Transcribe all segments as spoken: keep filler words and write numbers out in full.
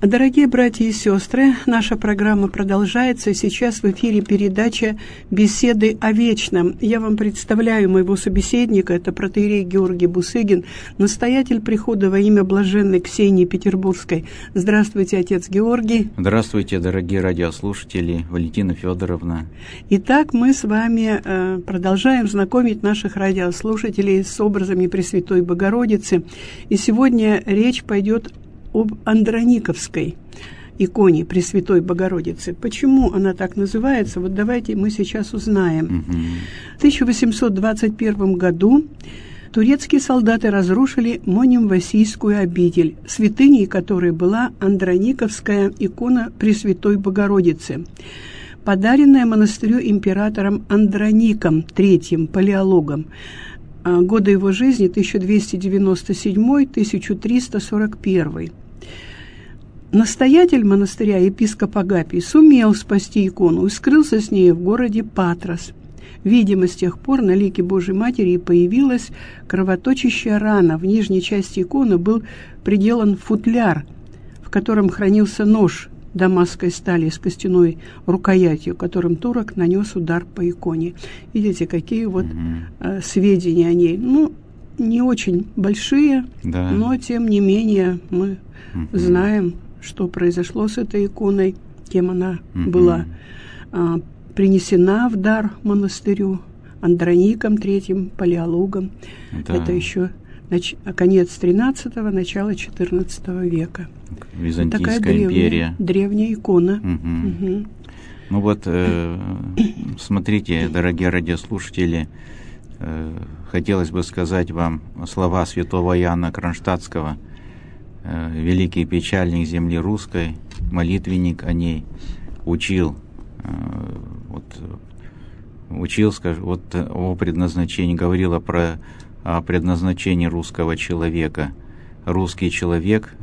Дорогие братья и сестры, наша программа продолжается. Сейчас в эфире передача «Беседы о вечном». Я вам представляю моего собеседника, это протоиерей Георгий Бусыгин, настоятель прихода во имя блаженной Ксении Петербургской. Здравствуйте, отец Георгий. Здравствуйте, дорогие радиослушатели, Валентина Федоровна. Итак, мы с вами э, продолжаем знакомить наших радиослушателей с образами Пресвятой Богородицы. И сегодня речь пойдет об Андрониковской иконе Пресвятой Богородицы. Почему она так называется? Вот давайте мы сейчас узнаем. Угу. В тысяча восемьсот двадцать первом году турецкие солдаты разрушили Моним-Васийскую обитель, святыней которой была Андрониковская икона Пресвятой Богородицы, подаренная монастырю императором Андроником третьим Палеологом. Годы его жизни тысяча двести девяносто седьмой — тысяча триста сорок первый. Настоятель монастыря, епископ Агапий, сумел спасти икону и скрылся с ней в городе Патрос. Видимо, с тех пор на лике Божьей Матери и появилась кровоточащая рана. В нижней части иконы был приделан футляр, в котором хранился нож дамасской стали с костяной рукоятью, которым турок нанес удар по иконе. Видите, какие вот mm-hmm. э, сведения о ней. Ну, не очень большие, да. но тем не менее мы mm-hmm. знаем, что произошло с этой иконой, кем она mm-hmm. была э, принесена в дар монастырю Андроником третьим Палеологом. Да. Это еще нач... конец тринадцатого, начало четырнадцатого века. Византийская Такая империя. Древняя, древняя икона. Угу. Угу. Ну вот, э, смотрите, дорогие радиослушатели, э, хотелось бы сказать вам слова святого Иоанна Кронштадтского, э, великий печальник земли русской, молитвенник о ней, учил, э, вот, учил, скажем, вот о предназначении, говорил про о предназначении русского человека. Русский человек,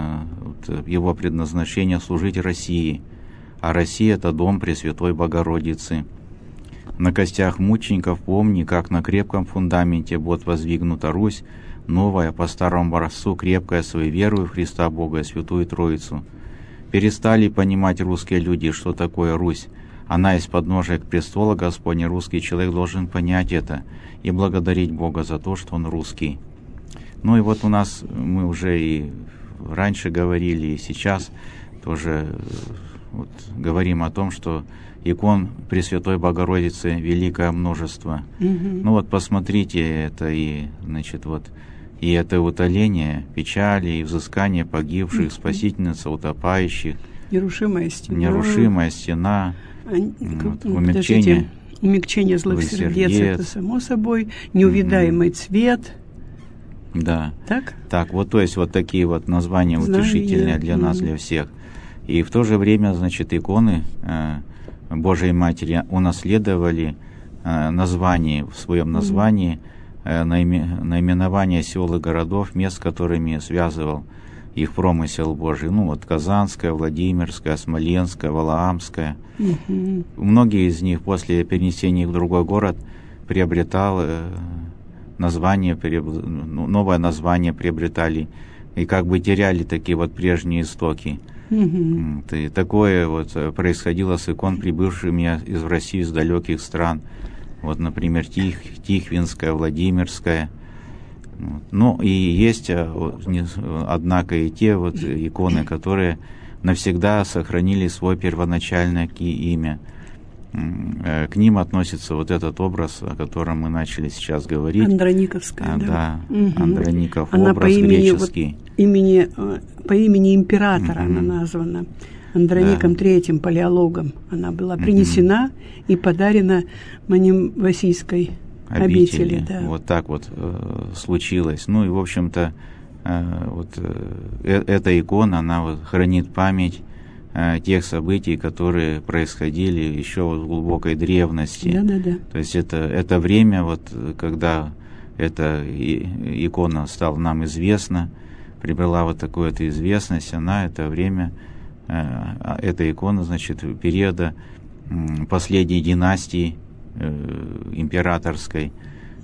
его предназначение служить России, а Россия — это дом Пресвятой Богородицы. На костях мучеников помни, как на крепком фундаменте вот воздвигнута Русь, новая, по старому образцу, крепкая своей верою в Христа Бога и Святую Троицу. Перестали понимать русские люди, что такое Русь. Она из подножия к престолу Господня. Русский человек должен понять это и благодарить Бога за то, что он русский. Ну и вот у нас, мы уже и раньше говорили, и сейчас тоже вот, говорим о том, что икон Пресвятой Богородицы великое множество. Mm-hmm. Ну вот посмотрите, это и, значит, вот, и это утоление печали, и взыскание погибших, mm-hmm. спасительница утопающих, нерушимая стена, нерушимая стена, а, вот, умягчение, умягчение злых сердец, это само собой, неувидаемый mm-hmm. цвет. Да. Так? Так, вот, то есть вот такие вот названия Знаю утешительные я. для нас, Mm-hmm. для всех. И в то же время, значит, иконы э, Божией Матери унаследовали э, название, в своем названии э, наиме, наименование сел и городов, мест, с которыми связывал их промысел Божий. Ну вот Казанская, Владимирская, Смоленская, Валаамская. Mm-hmm. Многие из них после перенесения в другой город приобретал э, название, новое название приобретали и как бы теряли такие вот прежние истоки. Mm-hmm. И такое вот происходило с икон, прибывшими из России, из далеких стран. Вот, например, Тих, Тихвинская, Владимирская. Ну, и есть, однако, и те вот иконы, которые навсегда сохранили свое первоначальное имя. К ним относится вот этот образ, о котором мы начали сейчас говорить. Андрониковская, а, да. Да, угу. Андроников, она образ по имени, греческий. Вот, имени, по имени императора угу. она названа. Андроником да. третьим Палеологом. Она была принесена угу. и подарена Моним-Васийской обители. обители да. Вот так вот э, случилось. Ну и, в общем-то, э, вот э, эта икона, она вот хранит память тех событий, которые происходили еще в глубокой древности. Да, да, да. То есть это, это время, вот, когда эта икона стала нам известна, приобрела вот такую вот известность, она это время, э, эта икона, значит, периода э, последней династии э, императорской,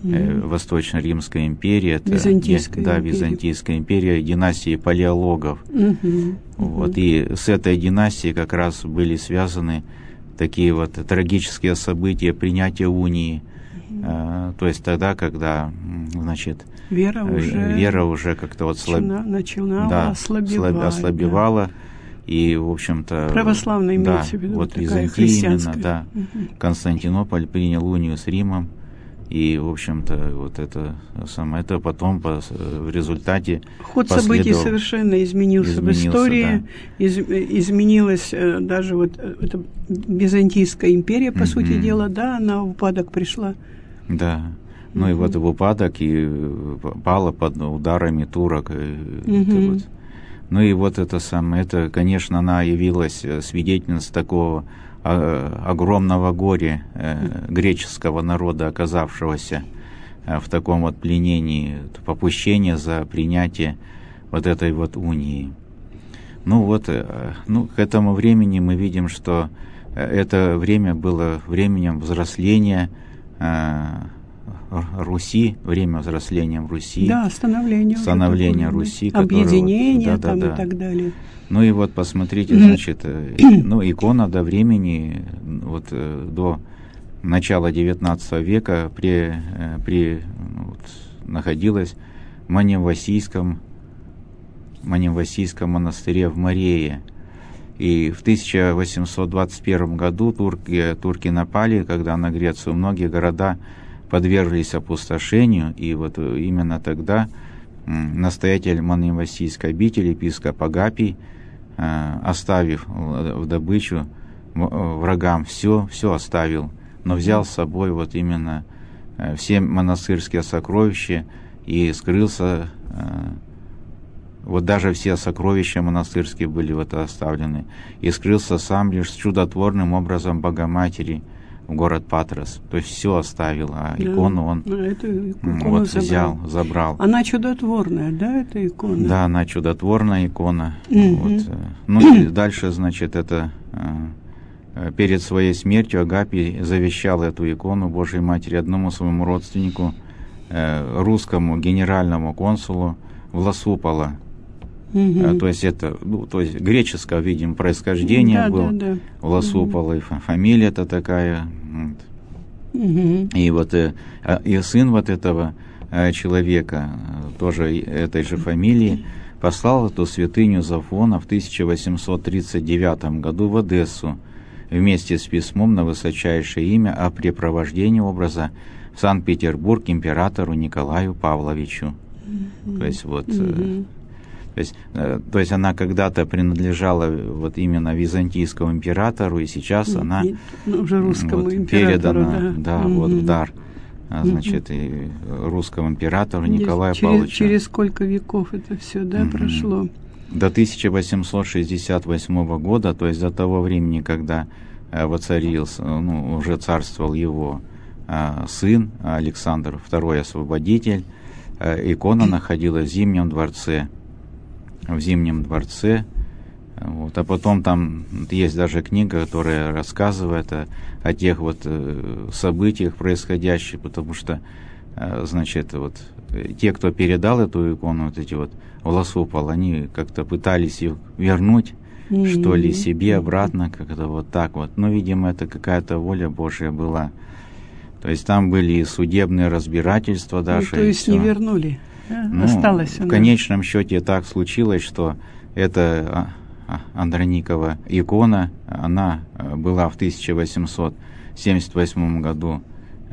mm-hmm. Восточно-Римская империя. Это, Византийская да, империя. Византийская империя, династии палеологов. Mm-hmm. Вот, и с этой династией как раз были связаны такие вот трагические события принятия унии. Mm-hmm. То есть тогда, когда, значит, вера уже, вера уже как-то вот слаб... начинала да, ослабевать. ослабевала. Да. И, в общем-то... Православная имеется да, в виду, вот такая Византия христианская. Именно, да. Угу. Константинополь принял унию с Римом. И, в общем-то, вот это самое, это потом по, в результате ход событий совершенно изменился, изменился в истории, да. из, изменилась даже вот эта Византийская империя, по mm-hmm. сути дела, да, она в упадок пришла. Да, ну mm-hmm. и вот в упадок и пала под ударами турок. Mm-hmm. Вот. Ну и вот это самое, это, конечно, она явилась свидетельницей такого огромного горя э, греческого народа, оказавшегося э, в таком вот пленении, попущение за принятие вот этой вот унии. Ну вот, э, ну, к этому времени мы видим, что это время было временем взросления э, Руси, время взросления в Руси. Да, становления. Становления Руси. Объединения вот, да, там да, да. и так далее. Ну и вот посмотрите, значит, ну икона до времени, вот до начала девятнадцатого века при, при, вот, находилась в Маневасийском, Маневасийском монастыре в Марее. И в тысяча восемьсот двадцать первом году турки, турки напали, когда на Грецию многие города подверглись опустошению, и вот именно тогда настоятель Маневасийской обители, епископ Агапий, оставив в добычу врагам все, все оставил, но взял с собой вот именно все монастырские сокровища и скрылся, вот даже все сокровища монастырские были вот оставлены, и скрылся сам лишь с чудотворным образом Богоматери в город Патрос, то есть все оставил, а да, икону он вот забрал. взял, забрал. Она чудотворная, да, эта икона? Да, она чудотворная икона. Mm-hmm. Вот. Ну и дальше, значит, это перед своей смертью Агапий завещал эту икону Божьей Матери одному своему родственнику, русскому генеральному консулу Власупола. Mm-hmm. То есть это, ну, то есть греческого, видим, происхождения да, был. Да, да. Власупол, mm-hmm. и фамилия-то такая. Вот. Mm-hmm. И вот и сын вот этого человека, тоже этой же фамилии, послал эту святыню Зафона в тысяча восемьсот тридцать девятом году в Одессу вместе с письмом на высочайшее имя о препровождении образа в Санкт-Петербург императору Николаю Павловичу. Mm-hmm. То есть вот... Mm-hmm. То есть, то есть она когда-то принадлежала вот именно византийскому императору, и сейчас она уже русскому вот, императору, передана, да, да, mm-hmm. вот в дар, значит, mm-hmm. и русскому императору Николаю через, Павловичу. Через сколько веков это все, да, mm-hmm. прошло? До тысяча восемьсот шестьдесят восьмого года, то есть до того времени, когда воцарился, ну, уже царствовал его сын Александр второй Освободитель, икона находилась в Зимнем дворце. в Зимнем дворце. Вот. А потом там есть даже книга, которая рассказывает о, о тех вот э, событиях происходящих, потому что, э, значит, вот те, кто передал эту икону, вот эти вот Власупол, они как-то пытались ее вернуть, mm-hmm. что ли, себе обратно, как-то вот так вот. Но, видимо, это какая-то воля Божья была. То есть там были и судебные разбирательства даже. Ну, то есть не вернули? Ну, осталось в конечном счете так случилось, что эта Андроникова икона, она была в тысяча восемьсот семьдесят восьмом году,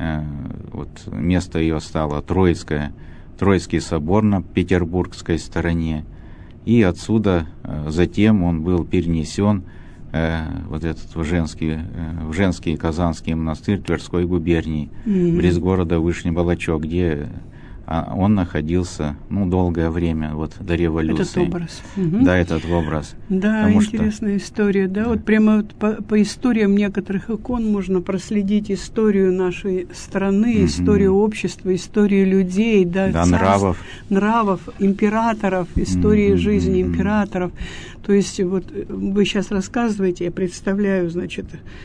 вот место ее стало Троицкое, Троицкий собор на петербургской стороне, и отсюда затем он был перенесен вот этот в женский, в женский Казанский монастырь Тверской губернии, mm-hmm. близ города Вышний Волочок, где он находился, ну, долгое время, вот, до революции. Этот образ. Угу. Да, этот образ. Да, Потому интересная что... история, да, вот прямо вот по, по историям некоторых икон можно проследить историю нашей страны, угу. историю общества, историю людей, да, да царств, нравов. нравов, императоров, истории угу. жизни императоров. То есть вот вы сейчас рассказываете, я представляю, значит,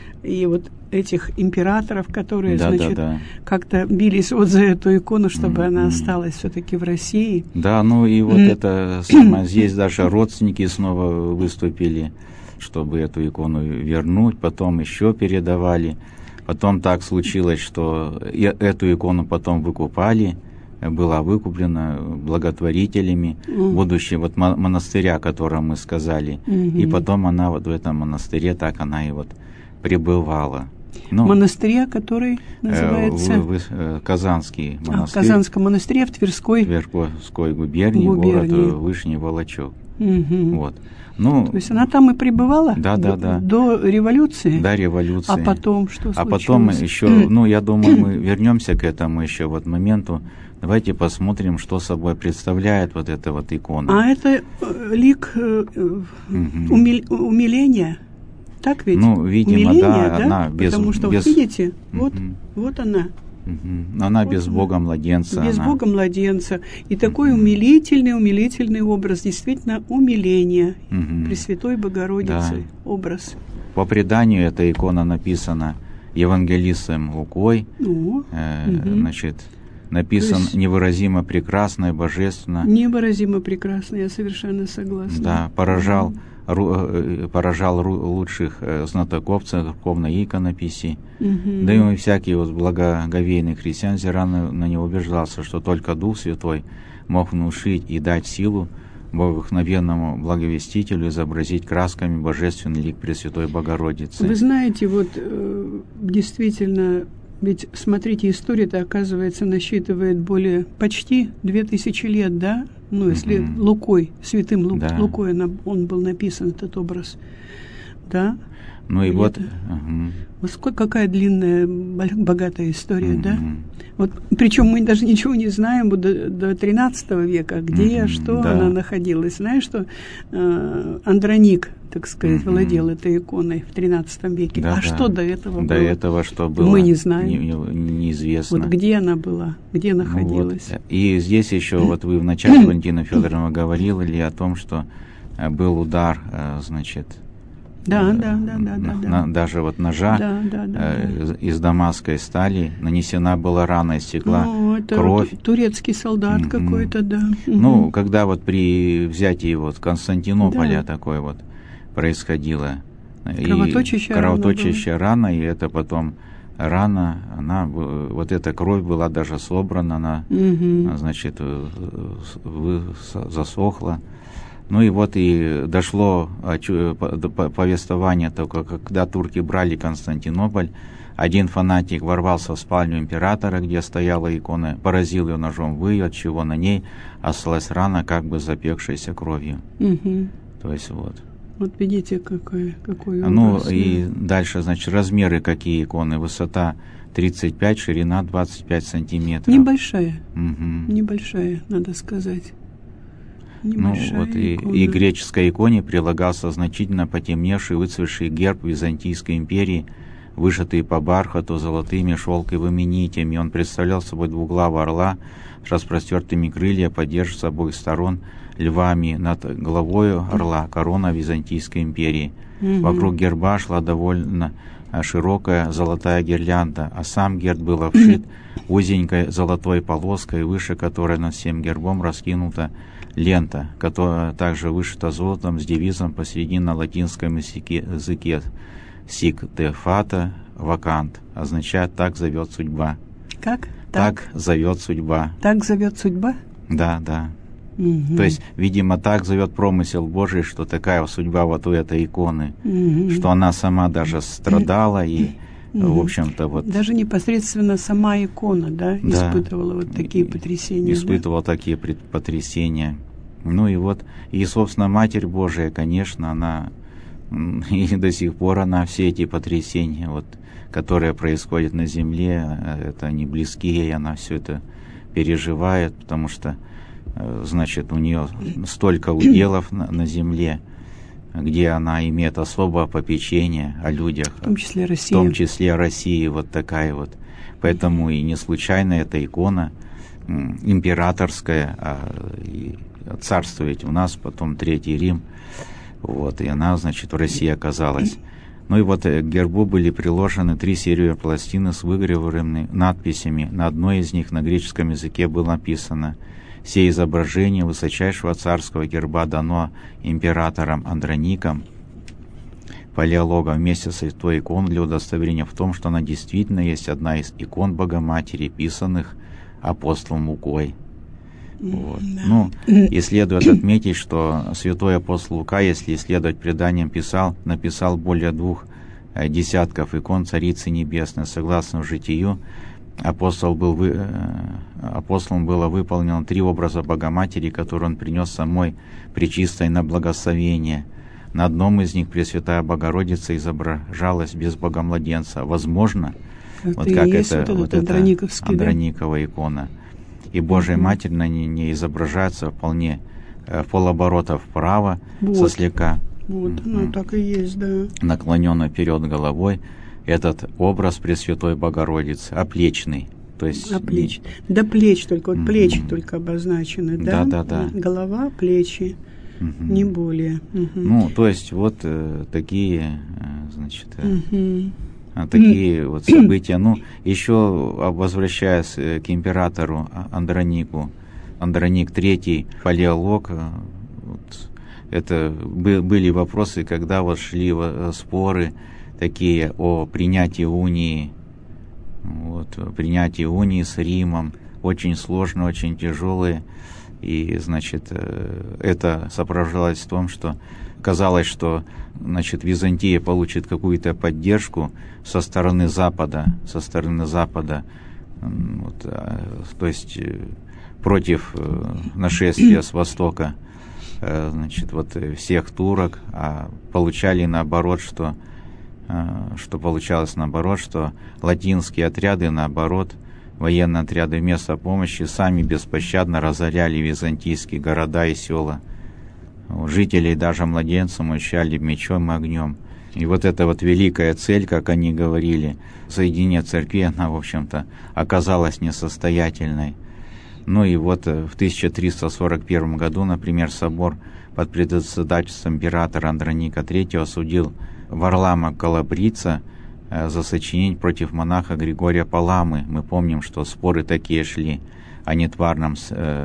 и вот этих императоров, которые, да, значит, да, да. как-то бились вот за эту икону, чтобы mm-hmm. она осталась все-таки в России. Да, ну и вот mm-hmm. это самое, здесь даже родственники снова выступили, чтобы эту икону вернуть, потом еще передавали. Потом так случилось, что эту икону потом выкупали, была выкуплена благотворителями mm. будущего вот монастыря, о котором мы сказали. Mm-hmm. И потом она вот в этом монастыре, так она и вот пребывала. Ну, монастыря, который называется? Э, в, в, Казанский монастырь. А, в Казанском монастыре в Тверской, Тверской губернии, губернии. Город Вышний Волочек. Mm-hmm. Вот. Ну, то есть она там и пребывала да, до, да, да. до революции? До революции. А потом что случилось? А потом еще, ну, я думаю, мы вернемся к этому еще вот моменту. Давайте посмотрим, что собой представляет вот эта вот икона. А это лик э, угу. умиль, умиления? Так ведь? Ну, видимо, умиление, да, да, она без... Потому что, без... вот видите, угу. вот, вот она. Угу. Она вот без Бога младенца. Без она. Бога младенца. И такой угу. умилительный, умилительный образ, действительно умиление угу. Пресвятой Богородицы. Да. Образ. По преданию эта икона написана евангелистом Лукой. О, э, угу. Значит, написан есть... невыразимо прекрасно и божественно. Невыразимо прекрасно, я совершенно согласна. Да, поражал, угу. ру, поражал ру, лучших э, знатоков церковной иконописи. Угу. Да и всякий вот благоговейный христиан рано на него убеждался, что только Дух Святой мог внушить и дать силу богодухновенному благовестителю изобразить красками божественный лик Пресвятой Богородицы. Вы знаете, вот э, действительно, ведь, смотрите, история-то, оказывается, насчитывает более почти две тысячи лет, да? Ну, если mm-hmm. Лукой, святым Лу, да. Лукой он, он был написан, этот образ, да? Ну и, и вот... Это, uh-huh. вот сколько, какая длинная, богатая история, uh-huh. да? Вот, причем мы даже ничего не знаем до, до тринадцатого века, где, uh-huh. что да. она находилась. Знаешь, что э, Андроник, так сказать, uh-huh. владел этой иконой в тринадцатом веке. Да, а да. что до этого до было? До этого что было? Мы не знаем. Не, не, неизвестно. Вот где она была, где находилась. Ну, вот. И здесь еще, вот вы вначале, Валентина Федоровна, говорили о том, что был удар, значит, Да, да, да, да, да, да. На, даже вот ножа да, да, да, э, да. из дамасской стали нанесена была рана, истекла ну, это кровь. Турецкий солдат mm-hmm. какой-то, да. Ну, mm-hmm. когда вот при взятии вот Константинополя да. такое вот происходило. Кровоточащая, и кровоточащая рана, рана, и это потом рана, она, вот эта кровь была даже собрана, она, mm-hmm. значит, вы, засохла. Ну и вот и дошло повествование только, когда турки брали Константинополь, один фанатик ворвался в спальню императора, где стояла икона, поразил ее ножом в ее, от чего на ней осталась рана, как бы запекшаяся кровью. Угу. То есть вот. Вот видите, какой, какой образ. Ну и дальше, значит, размеры какие иконы. Высота тридцать пять, ширина двадцать пять сантиметров. Небольшая, угу. небольшая, надо сказать. Ну, вот и, и греческой иконе прилагался значительно потемневший, выцветший герб Византийской империи, вышитый по бархату золотыми шелковыми нитями. Он представлял собой двуглавого орла с распростертыми крыльями, поддерживая с обоих сторон львами. Над головой орла корона Византийской империи. Mm-hmm. Вокруг герба шла довольно широкая золотая гирлянда, а сам герб был обшит узенькой золотой полоской, выше которой над всем гербом раскинута лента, которая также вышита золотом с девизом посередине на латинском языке «Sic de fata vacant», означает «так зовет судьба». Как? Так, так зовет судьба. Так зовет судьба? Да, да. Угу. То есть, видимо, так зовет промысел Божий, что такая судьба вот у этой иконы, угу. что она сама даже страдала и, угу. в общем-то, вот... Даже непосредственно сама икона, да, да, испытывала вот такие потрясения. Испытывала да? такие потрясения. Ну и вот, и, собственно, Матерь Божия, конечно, она, и до сих пор она все эти потрясения, вот, которые происходят на земле, это не близкие, и она все это переживает, потому что, значит, у нее столько уделов на, на земле, где она имеет особое попечение о людях, в том числе Россия. В том числе о России, вот такая вот. Поэтому и не случайно эта икона императорская, а, и царствует у нас, потом Третий Рим. Вот, и она, значит, в России оказалась. Ну и вот к гербу были приложены три серии пластины с выгравированными надписями. На одной из них на греческом языке было написано: «Сие изображение высочайшего царского герба дано императором Андроником, палеологом, вместе с святой иконой для удостоверения в том, что она действительно есть одна из икон Богоматери, писанных апостолом Лукой». Вот. Ну, и следует отметить, что святой апостол Лука, если исследовать преданиям, писал, написал более двух десятков икон Царицы Небесной. Согласно житию, апостол был вы, апостолом было выполнено три образа Богоматери, которые он принес самой Пречистой на благословение. На одном из них Пресвятая Богородица изображалась без Богомладенца. Возможно, это вот как это, вот вот это Андроникова, да? Икона. И Божия mm-hmm. Матерь на ней не изображается вполне э, в полоборота вправо, вот. со слегка вот, mm-hmm. ну, так и есть, да. наклоненной вперед головой. Этот образ Пресвятой Богородицы, оплечный. То есть, Оплеч. До плеч только, вот mm-hmm. плечи только обозначены, да? Да, да, да. Голова, плечи, mm-hmm. не более. Mm-hmm. Ну, то есть вот э, такие, э, значит... Э, mm-hmm. такие mm. вот события. Ну, еще возвращаясь к императору Андронику, Андроник третий, палеолог, вот, это были вопросы, когда вот шли споры такие о принятии унии, вот, принятии унии с Римом, очень сложные, очень тяжелые, и, значит, это сопровождалось в том, что казалось, что, значит, Византия получит какую-то поддержку со стороны Запада, со стороны Запада, вот, то есть против нашествия с Востока, значит, вот всех турок, а получали наоборот, что, что получалось наоборот, что латинские отряды, наоборот, военные отряды вместо помощи сами беспощадно разоряли византийские города и села. Жителей, даже младенцев, мучали мечом и огнем. И вот эта вот великая цель, как они говорили, соединение церкви, она, в общем-то, оказалась несостоятельной. Ну и вот в тысяча триста сорок первом году, например, собор под председательством императора Андроника третьего осудил Варлама Калабрица за сочинение против монаха Григория Паламы. Мы помним, что споры такие шли о нетварном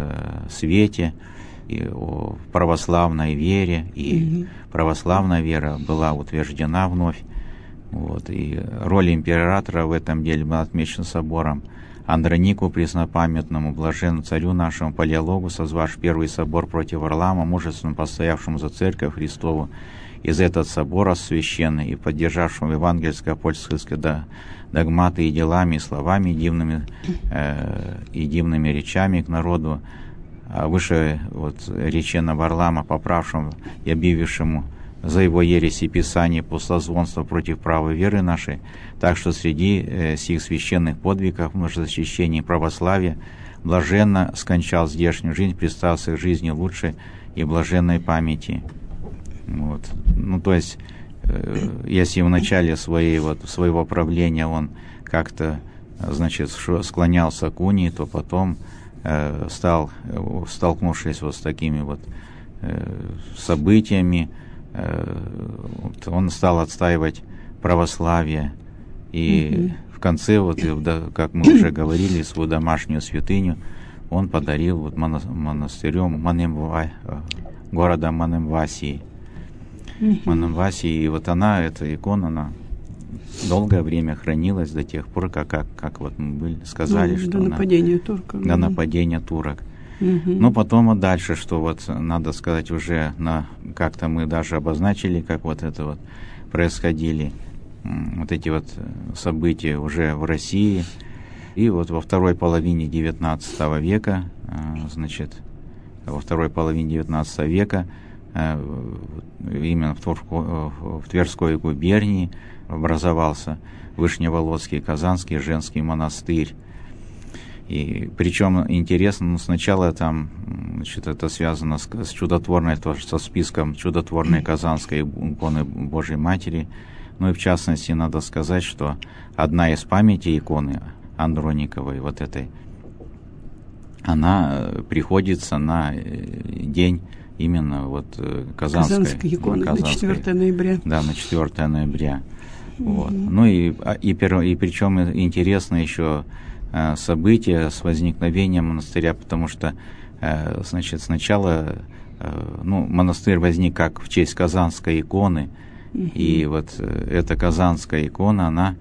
свете, и о православной вере, и mm-hmm. православная вера была утверждена вновь. Вот, и роль императора в этом деле была отмечена собором. Андронику, преснопамятному, блаженному царю нашему, палеологу, созвавший первый собор против Варлама, мужественно постоявшему за церковь Христову, из этого собора священный и поддержавшему евангельское апостольское догматы и делами, и словами, и дивными, э, и дивными речами к народу, а выше вот речена Варлама, поправшему и объявившему за его ереси Писание пустозвонство против правой веры нашей, так что среди э, сих священных подвигов в защищении православия блаженно скончал здешнюю жизнь, представился к жизни лучшей и блаженной памяти. Вот. Ну, то есть, э, если в начале своей, вот, своего правления он как-то, значит, склонялся к унии, то потом э, стал, столкнувшись вот с такими вот э, событиями, э, вот, он стал отстаивать православие. И mm-hmm. в конце, вот, как мы уже говорили, свою домашнюю святыню он подарил вот монастырю Манемва, города Манемвасии. Mm-hmm. Манемвасии. И вот она, эта икона, она долгое время хранилась до тех пор, как, как, как вот мы были, сказали, до, что до она, нападения турков. До нападения турок. Mm-hmm. Но потом вот дальше, что вот надо сказать уже, на, как-то мы даже обозначили, как вот это вот происходили, вот эти вот события уже в России. И вот во второй половине девятнадцатого века, значит, во второй половине девятнадцатого века именно в Тверской губернии образовался Вышневолодский Казанский женский монастырь. И причем интересно, ну, сначала там, значит, это связано с, с чудотворной, тоже со списком чудотворной Казанской иконы Божьей Матери. Ну и в частности, надо сказать, что одна из памятей иконы Андрониковой, вот этой, она приходится на день именно вот Казанская, Казанская икона Казанская, на четвёртое ноября. Да, на четвёртое ноября. Mm-hmm. Вот. Ну и, и, и причем интересно еще событие с возникновением монастыря, потому что, значит, сначала, ну, монастырь возник как в честь Казанской иконы, mm-hmm. и вот эта Казанская икона, она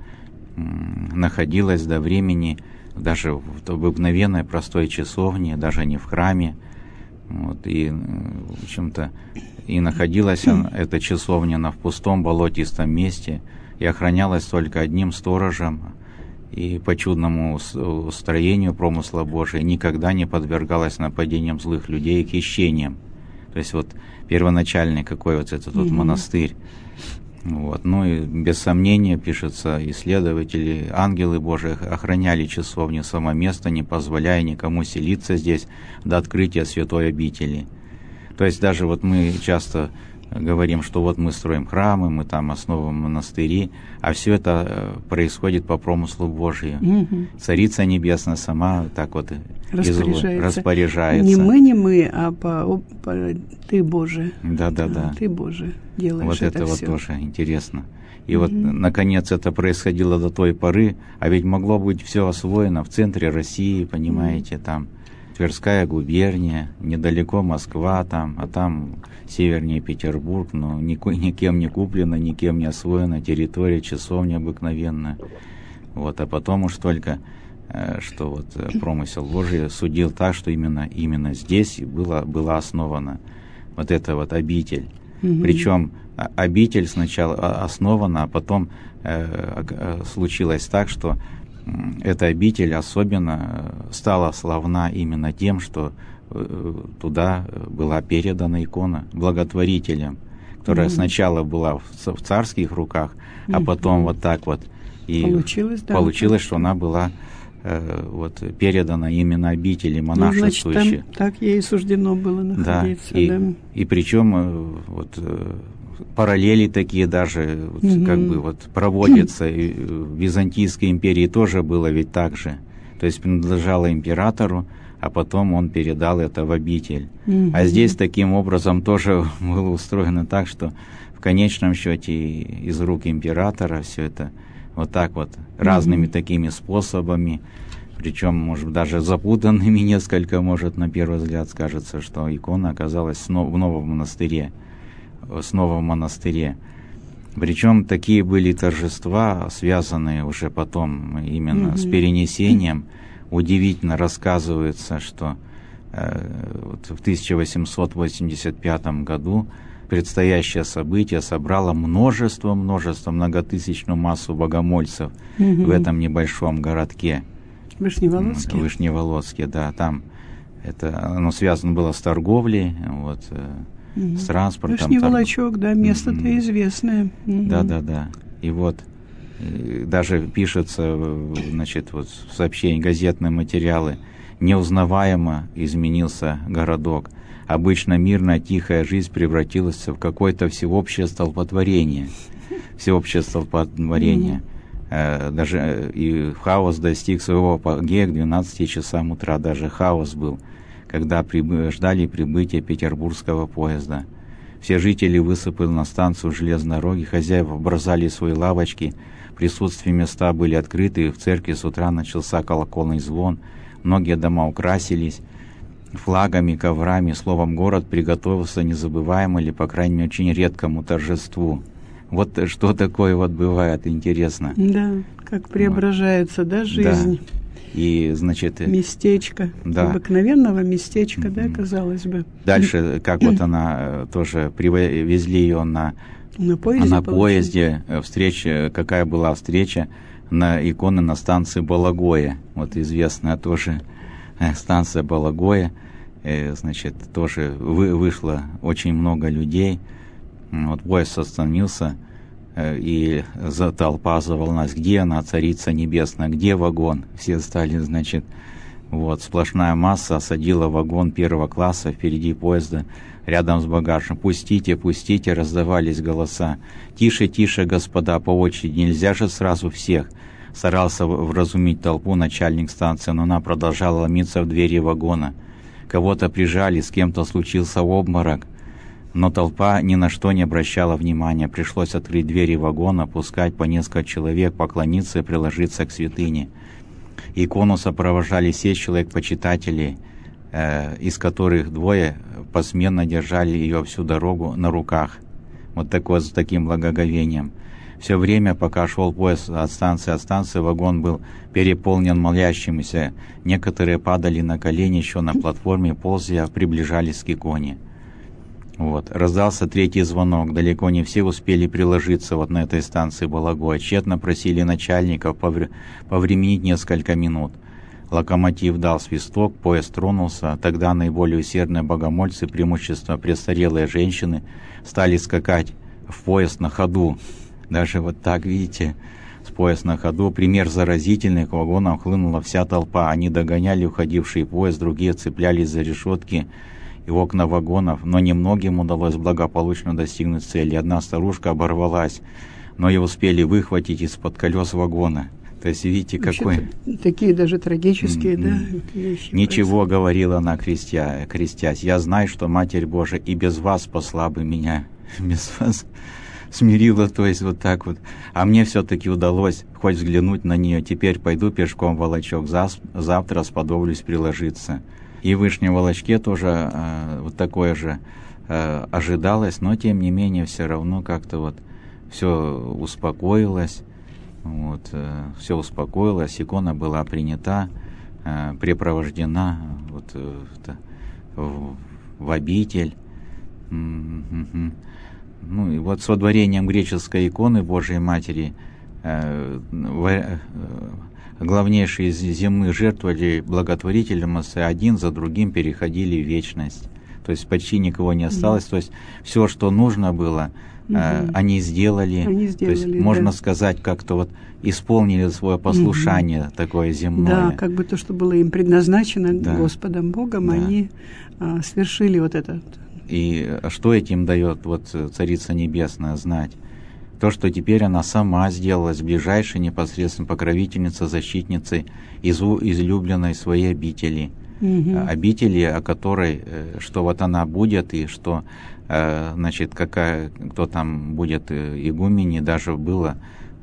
находилась до времени даже в обыкновенной простой часовне, даже не в храме. Вот, и, в общем-то, и находилась она, эта часовня на в пустом болотистом месте и охранялась только одним сторожем, и по чудному устроению промысла Божия никогда не подвергалась нападениям злых людей и хищениям. То есть вот первоначальный какой вот этот вот mm-hmm. монастырь. Вот. Ну и без сомнения, пишется, исследователи, ангелы Божии охраняли часовню само место, не позволяя никому селиться здесь до открытия святой обители. То есть даже вот мы часто говорим, что вот мы строим храмы, мы там основываем монастыри, а все это происходит по промыслу Божию. Угу. Царица Небесная сама так вот распоряжается. распоряжается. Не мы, не мы, а по, по Ты, Боже. Да, да, да. Ты, Боже, делаешь вот это это все. Вот тоже интересно. И угу. вот, наконец, это происходило до той поры, а ведь могло быть все освоено в центре России, понимаете, угу. там Тверская губерния, недалеко Москва, там, а там севернее Петербург, но нико, никем не куплена, никем не освоена территория, часовня обыкновенная. Вот, а потом уж только, э, что вот промысел Божий судил так, что именно, именно здесь была, была основана вот эта вот обитель. Mm-hmm. Причем обитель сначала основана, а потом э, э, случилось так, что эта обитель особенно стала славна именно тем, что туда была передана икона благотворителям, которая mm-hmm. сначала была в, в царских руках, mm-hmm. а потом вот так вот и получилось, да, получилось что она была э, вот передана именно обители монашествующей. Ну, значит, там так ей суждено было находиться. Да, и, да. и причем вот параллели такие даже вот, mm-hmm. как бы вот проводятся. И в Византийской империи тоже было ведь так же. То есть принадлежало императору, а потом он передал это в обитель. Mm-hmm. А здесь таким образом тоже было устроено так, что в конечном счете из рук императора все это вот так вот mm-hmm. разными такими способами, причем, может, даже запутанными несколько, может, на первый взгляд скажется, что икона оказалась в новом монастыре. снова в монастыре. Причем такие были торжества, связанные уже потом именно mm-hmm. с перенесением. Удивительно рассказывается, что э, вот в тысяча восемьсот восемьдесят пятом году предстоящее событие собрало множество, множество, многотысячную массу богомольцев mm-hmm. в этом небольшом городке. Вышневолодске? Вышневолодске, да. Там это, оно связано было с торговлей, вот, mm-hmm. с транспортом. Вышневолочок, торг... да, место-то mm-hmm. известное. Mm-hmm. Да, да, да. И вот и даже пишется, значит, вот в сообщении, газетные материалы, неузнаваемо изменился городок. Обычно мирная, тихая жизнь превратилась в какое-то всеобщее столпотворение. Всеобщее столпотворение. Mm-hmm. Даже и хаос достиг своего апогея к двенадцати часам утра. Даже хаос был, когда прибы, ждали прибытия петербургского поезда. Все жители высыпали на станцию железной дороги, хозяева бросали свои лавочки, присутствие места были открыты, в церкви с утра начался колокольный звон, многие дома украсились флагами, коврами, словом, город приготовился незабываемому или, по крайней мере, очень редкому торжеству. Вот что такое вот бывает, интересно. Да, как преображается, вот. Да, жизнь. Да. И, значит... Местечко, да. обыкновенного местечка, mm-hmm. да, казалось бы. Дальше, как вот она тоже, привезли ее на, на поезде, на поезде встреча, какая была встреча на иконы на станции Балагоя, вот известная тоже станция Балагоя, значит, тоже вы, вышло очень много людей, вот поезд остановился, и за толпа заволналась, где она, Царица Небесная, где вагон? Все стали, значит, вот, сплошная масса осадила вагон первого класса впереди поезда, рядом с багажем. «Пустите, пустите!» — раздавались голоса. «Тише, тише, господа, по очереди, нельзя же сразу всех!» Старался вразумить толпу начальник станции, но она продолжала ломиться в двери вагона. Кого-то прижали, с кем-то случился обморок. Но толпа ни на что не обращала внимания. Пришлось открыть двери вагона, пускать по несколько человек, поклониться и приложиться к святыне. Икону сопровождали семь человек-почитателей, э, из которых двое посменно держали ее всю дорогу на руках. Вот такое, с таким благоговением. Все время, пока шел поезд от станции от станции, вагон был переполнен молящимися. Некоторые падали на колени еще на платформе, ползя, приближались к иконе. Вот. Раздался третий звонок. Далеко не все успели приложиться вот на этой станции Балагой. Тщетно просили начальников повр... повременить несколько минут. Локомотив дал свисток, поезд тронулся. Тогда наиболее усердные богомольцы, преимущественно престарелые женщины, стали скакать в поезд на ходу. Даже вот так, видите, с поезд на ходу. Пример заразительный, к вагонам хлынула вся толпа. Они догоняли уходивший поезд, другие цеплялись за решетки и окна вагонов, но немногим удалось благополучно достигнуть цели. Одна старушка оборвалась, но ее успели выхватить из-под колес вагона. То есть, видите, какой... Такие даже трагические, mm-hmm. да, вещи. Ничего, происходят. Говорила она, крестя, крестясь. «Я знаю, что Матерь Божия и без вас спасла бы меня». Без вас смирила, то есть вот так вот. А мне все-таки удалось хоть взглянуть на нее. Теперь пойду пешком в Волочок. Завтра сподоблюсь приложиться. И в Вышнем Волочке тоже э, вот такое же э, ожидалось, но тем не менее все равно как-то вот все успокоилось. Вот, э, все успокоилось, икона была принята, э, препровождена вот, э, в, в обитель. Mm-hmm. Ну и вот с водворением греческой иконы Божией Матери э, в, э, главнейшие земные жертвовали благотворителям, один за другим переходили в вечность. То есть почти никого не осталось. Mm-hmm. То есть все, что нужно было, Mm-hmm. они сделали, они сделали, то есть да. можно сказать, как-то вот исполнили свое послушание mm-hmm. такое земное. Да, как бы то, что было им предназначено да. Господом Богом, да. они а, свершили вот это. И что этим дает вот Царица Небесная знать? То, что теперь она сама сделалась ближайшей непосредственно покровительницей, защитницей из излюбленной своей обители. Mm-hmm. Обители, о которой, что вот она будет, и что значит, какая, кто там будет игуменей, даже было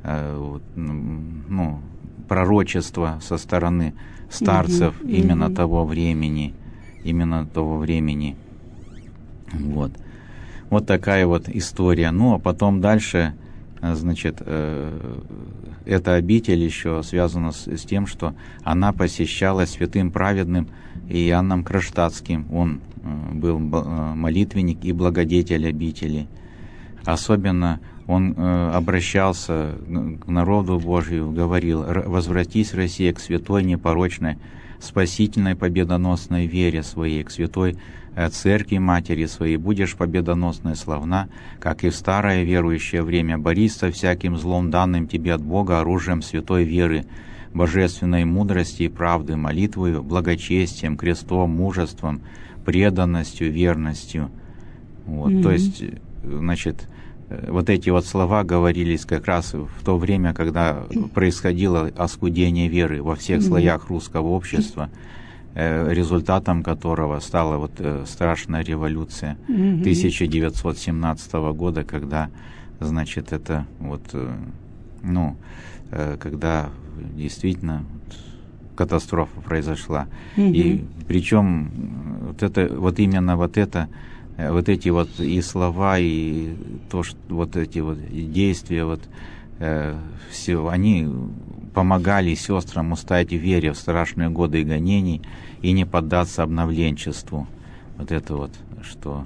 ну, пророчество со стороны старцев mm-hmm. именно mm-hmm. того времени, именно того времени. Вот. Вот такая вот история. Ну, а потом дальше, значит, эта обитель еще связана с, с тем, что она посещалась святым праведным Иоанном Кронштадтским. Он был молитвенник и благодетель обители. Особенно он обращался к народу Божию, говорил: «Возвратись, Россия, к святой, непорочной, спасительной, победоносной вере своей, к святой Церкви Матери своей, будешь победоносна и славна, как и в старое верующее время. Борись со всяким злом, данным тебе от Бога, оружием святой веры, божественной мудрости и правды, молитвою, благочестием, крестом, мужеством, преданностью, верностью». Вот, mm-hmm. То есть, значит, вот эти вот слова говорились как раз в то время, когда происходило оскудение веры во всех mm-hmm. слоях русского общества, результатом которого стала вот страшная революция mm-hmm. тысяча девятьсот семнадцатого года, когда, значит, это вот, ну, когда действительно катастрофа произошла. Mm-hmm. И причем вот это, вот именно вот это, вот эти вот и слова, и то, что вот эти вот действия, вот э, все, они помогали сестрам устоять в вере в страшные годы гонений и не поддаться обновленчеству. Вот это вот, что...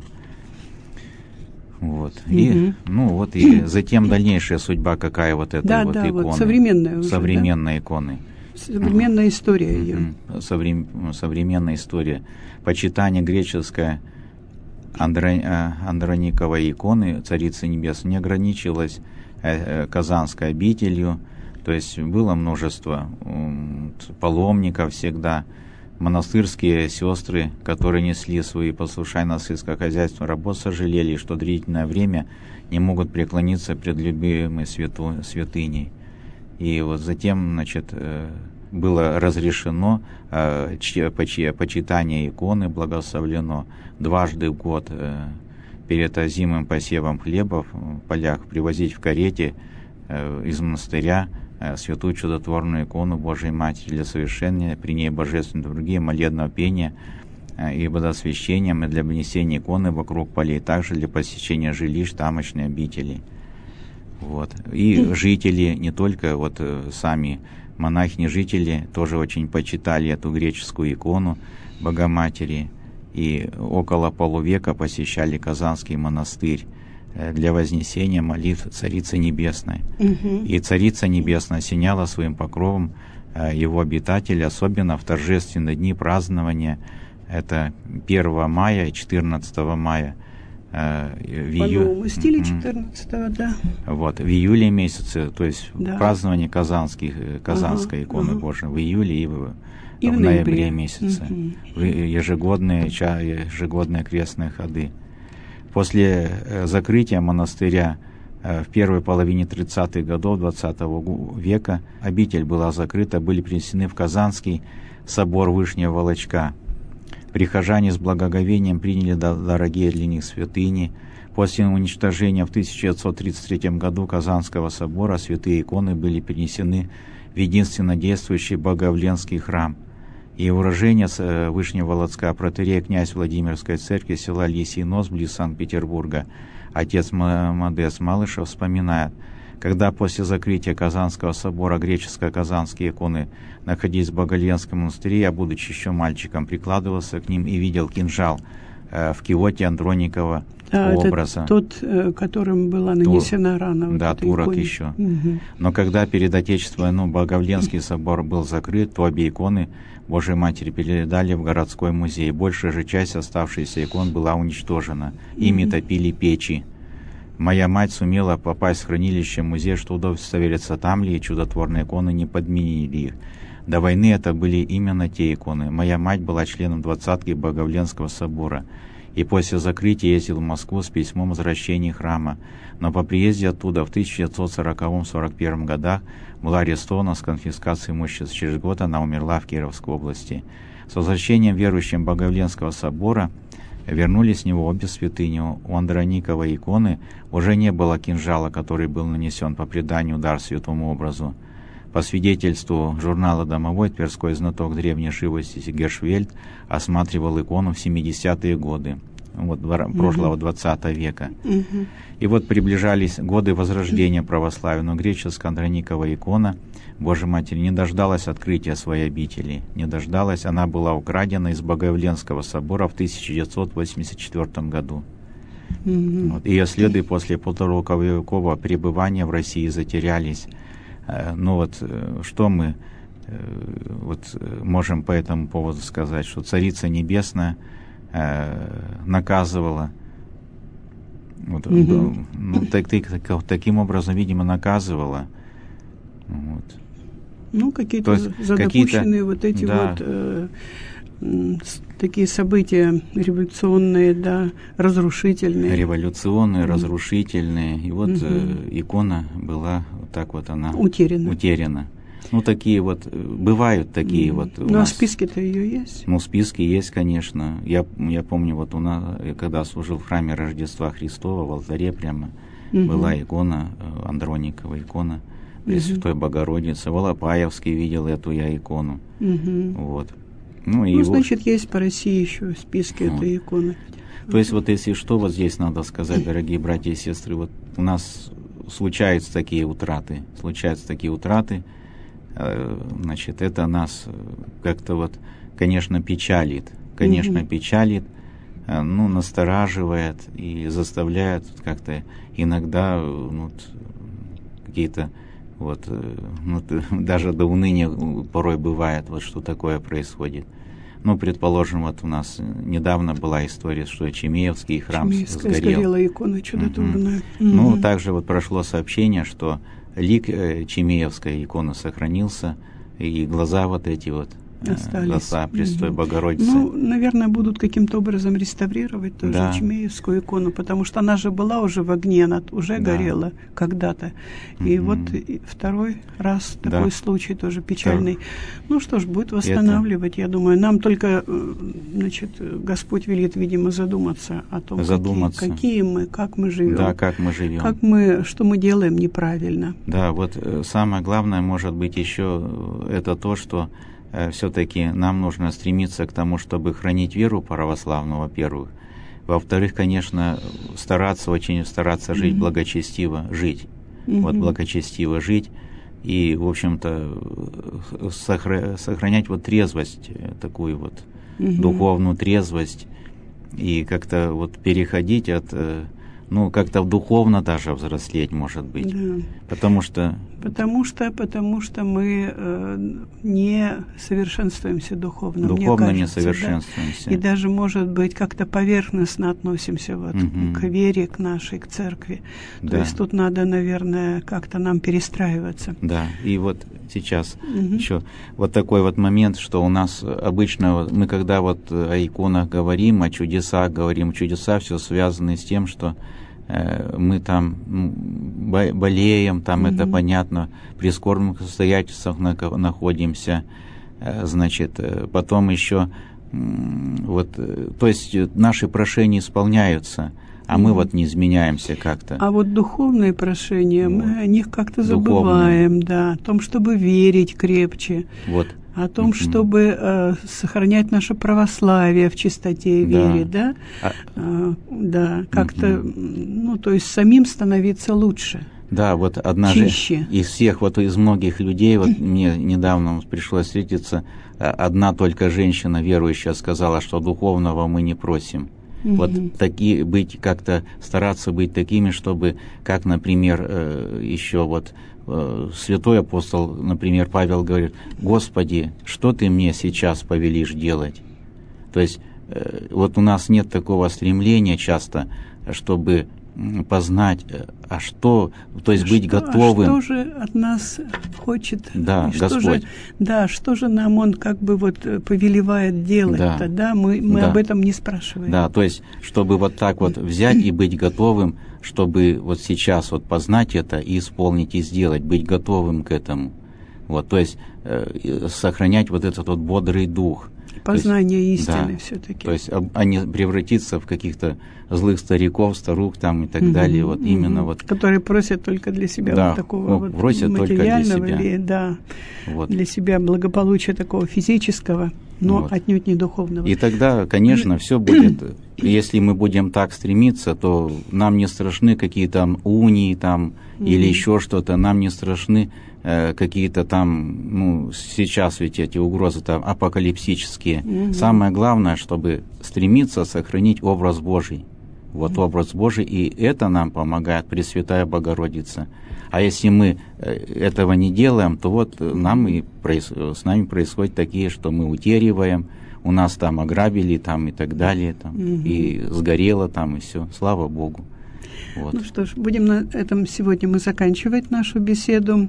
Вот. Mm-hmm. И, ну, вот и затем дальнейшая судьба какая вот этой да, вот да, иконы. Вот современная уже, современной да? иконы. Современная история ее. Mm-hmm. Соврем... Современная история. Почитание греческое Андро... Андрониковой иконы Царицы Небесной не ограничилось Казанской обителью. То есть было множество паломников всегда, монастырские сестры, которые несли свои послушания сельского хозяйства, работ, сожалели, что длительное время не могут преклониться пред любимой святу, святыней. И вот затем, значит, было разрешено почитание иконы, благословлено дважды в год перед озимым посевом хлеба в полях привозить в карете из монастыря святую чудотворную икону Божией Матери для совершения, при ней божественные другие молебного пения и водосвящением, и для внесения иконы вокруг полей, также для посещения жилищ тамошней обители. Вот. И жители, не только вот сами монахини-жители, тоже очень почитали эту греческую икону Богоматери, и около полувека посещали Казанский монастырь для вознесения молитв Царицы Небесной. Угу. И Царица Небесная осеняла своим покровом его обитателей, особенно в торжественные дни празднования. Это первого мая и четырнадцатого мая. В июле. По новому стиле четырнадцатого, да. Вот, в июле месяце, то есть да. празднование казанских, Казанской ага, иконы ага. Божией в июле и в, и в, в ноябре, ноябре месяце. Угу. Ежегодные, ежегодные крестные ходы. После закрытия монастыря в первой половине тридцатых годов двадцатого века обитель была закрыта, были принесены в Казанский собор Вышнего Волочка. Прихожане с благоговением приняли дорогие для них святыни. После уничтожения в тысяча девятьсот тридцать третьем году Казанского собора святые иконы были перенесены в единственно действующий Боговленский храм. И уроженец Вышнего Волocka, протоиерей князь Владимирской церкви села Лисий Нос, близ Санкт-Петербурга, отец Модест Малышев вспоминает: когда после закрытия Казанского собора греческо-казанские иконы находились в Боголенском монастыре, я, будучи еще мальчиком, прикладывался к ним и видел кинжал э, в киоте Андроникова а, образа. Это тот, которым была нанесена Тур, рана. Вот да, турок иконе. Еще. Угу. Но когда перед Отечественной войной Боговленский собор был закрыт, то обе иконы Божией Матери передали в городской музей. Большая же часть оставшихся икон была уничтожена. Ими угу. топили печи. Моя мать сумела попасть в хранилище музея, что удостовериться, там ли чудотворные иконы не подменили их. До войны это были именно те иконы. Моя мать была членом двадцатки Боговленского собора, и после закрытия ездил в Москву с письмом о возвращении храма. Но по приезде оттуда в тысяча девятьсот сороковом — сорок первом годах была арестована с конфискацией имущества. Через год она умерла в Кировской области. С возвращением верующим Боговленского собора вернулись с него обе святыни. У Андрониковой иконы уже не было кинжала, который был нанесен по преданию дар святому образу. По свидетельству журнала «Домовой», тверской знаток древней живописи Гершвельд осматривал икону в семидесятые годы вот, угу. прошлого двадцатого века. Угу. И вот приближались годы возрождения православия, но греческая Андроникова икона Божьей Матери не дождалась открытия своей обители. Не дождалась, она была украдена из Боговленского собора в тысяча девятьсот восемьдесят четвёртом году. Mm-hmm. Вот, ее следы после полуторавекового пребывания в России затерялись. Ну вот, что мы вот, можем по этому поводу сказать, что Царица Небесная наказывала, вот, mm-hmm. ну, так, так, таким образом, видимо, наказывала. Вот. Ну, какие-то задопущенные вот эти да. вот э, такие события революционные, да, разрушительные. Революционные, mm. разрушительные. И вот mm-hmm. э, икона была вот так вот она утеряна. утеряна. Ну, такие вот, бывают такие mm. вот у Ну, нас. а списки-то ее есть? Ну, списки есть, конечно. Я, я помню, вот у нас, когда служил в храме Рождества Христова, в алтаре прямо mm-hmm. была икона, Андроникова икона Пресвятой угу. Богородицы. В Алапаевске видел эту я икону. Угу. Вот. Ну, и ну его... значит, есть по России еще списки вот. Этой иконы. То есть, вот если что, вот здесь надо сказать, дорогие братья и сестры, вот у нас случаются такие утраты, случаются такие утраты, значит, это нас как-то вот, конечно, печалит, конечно, угу. печалит, ну, настораживает и заставляет как-то иногда, ну, какие-то вот, ну, даже до уныния порой бывает, вот что такое происходит. Ну, предположим, вот у нас недавно была история, что Чемеевский храм Чемеевская сгорел. Сгорела икона чудотворная. Угу. Угу. Ну, также вот прошло сообщение, что лик Чемеевской иконы сохранился, и глаза вот эти вот остались. За Престой угу. Богородицы. Ну, наверное, будут каким-то образом реставрировать тоже да. Эчмеевскую икону, потому что она же была уже в огне, она уже да. горела когда-то. И угу. вот и второй раз да. такой случай тоже печальный. Да. Ну что ж, будет восстанавливать, Это... я думаю. Нам только, значит, Господь велит, видимо, задуматься о том, задуматься. Какие, какие мы, как мы живем. Да, как мы живем. Как мы, что мы делаем неправильно. Да, вот самое главное, может быть, еще это то, что все-таки нам нужно стремиться к тому, чтобы хранить веру православную, во-первых. Во-вторых, конечно, стараться, очень стараться жить mm-hmm. благочестиво, жить. Mm-hmm. Вот благочестиво жить и, в общем-то, сохра- сохранять вот трезвость, такую вот mm-hmm. духовную трезвость, и как-то вот переходить от... Ну, как-то духовно даже взрослеть, может быть. Да. Потому что... Потому что, потому что мы э, не совершенствуемся духовно. Духовно мне кажется, не совершенствуемся. Да? И даже, может быть, как-то поверхностно относимся вот угу. к вере, к нашей, к церкви. Да. То есть тут надо, наверное, как-то нам перестраиваться. Да, и вот сейчас угу. еще вот такой вот момент, что у нас обычно, мы когда вот о иконах говорим, о чудесах говорим, чудеса все связаны с тем, что мы там болеем, там mm-hmm. это понятно, при скорбных обстоятельствах находимся, значит, потом еще вот, то есть наши прошения исполняются, а mm-hmm. мы вот не изменяемся как-то. А вот духовные прошения, вот. Мы о них как-то забываем, духовные. Да, о том, чтобы верить крепче. Вот. О том, mm-hmm. чтобы э, сохранять наше православие в чистоте и вере, да, да, а... да как-то, mm-hmm. ну, то есть самим становиться лучше. Да, вот одна же из всех, вот из многих людей, вот мне недавно пришлось встретиться, одна только женщина верующая сказала, что духовного мы не просим. Mm-hmm. Вот такие, быть как-то, стараться быть такими, чтобы, как, например, еще вот святой апостол, например, Павел говорит: «Господи, что ты мне сейчас повелишь делать?» То есть вот у нас нет такого стремления часто, чтобы познать, а что, то есть а быть что, готовым. А что же от нас хочет? Да, Господь. Же, да, что же нам Он как бы вот повелевает делать-то, да, да? Мы, мы да. об этом не спрашиваем. Да, то есть, чтобы вот так вот взять и быть готовым, чтобы вот сейчас вот познать это и исполнить, и сделать, быть готовым к этому. Вот, то есть, э, сохранять вот этот вот бодрый дух. Познание есть, истины да, все-таки. То есть, а не превратиться в каких-то злых стариков, старух там и так угу, далее. Вот угу. именно вот. Которые просят только для себя да, вот такого ну, вот просят материального, только для себя. Или, да, вот. Для себя благополучия такого физического, но вот. Отнюдь не духовного. И тогда, конечно, все будет. Если мы будем так стремиться, то нам не страшны какие-то унии там угу. или еще что-то. Нам не страшны э, какие-то там, ну, сейчас ведь эти угрозы там апокалипсические. Угу. Самое главное, чтобы стремиться сохранить образ Божий. Вот угу. образ Божий, и это нам помогает Пресвятая Богородица. А если мы этого не делаем, то вот нам и проис... с нами происходят такие, что мы утериваем, у нас там ограбили там и так далее, там, угу. и сгорело там, и все. Слава Богу. Вот. Ну что ж, будем на этом сегодня мы заканчивать нашу беседу.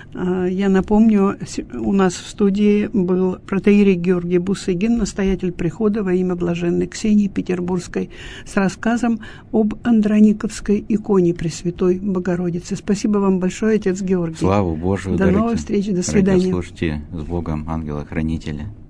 Я напомню, у нас в студии был протоиерей Георгий Бусыгин, настоятель прихода во имя Блаженной Ксении Петербургской, с рассказом об Андрониковской иконе Пресвятой Богородицы. Спасибо вам большое, отец Георгий. Слава Божию. До новых встреч, до свидания. Слушайте, с Богом, ангела-хранителя.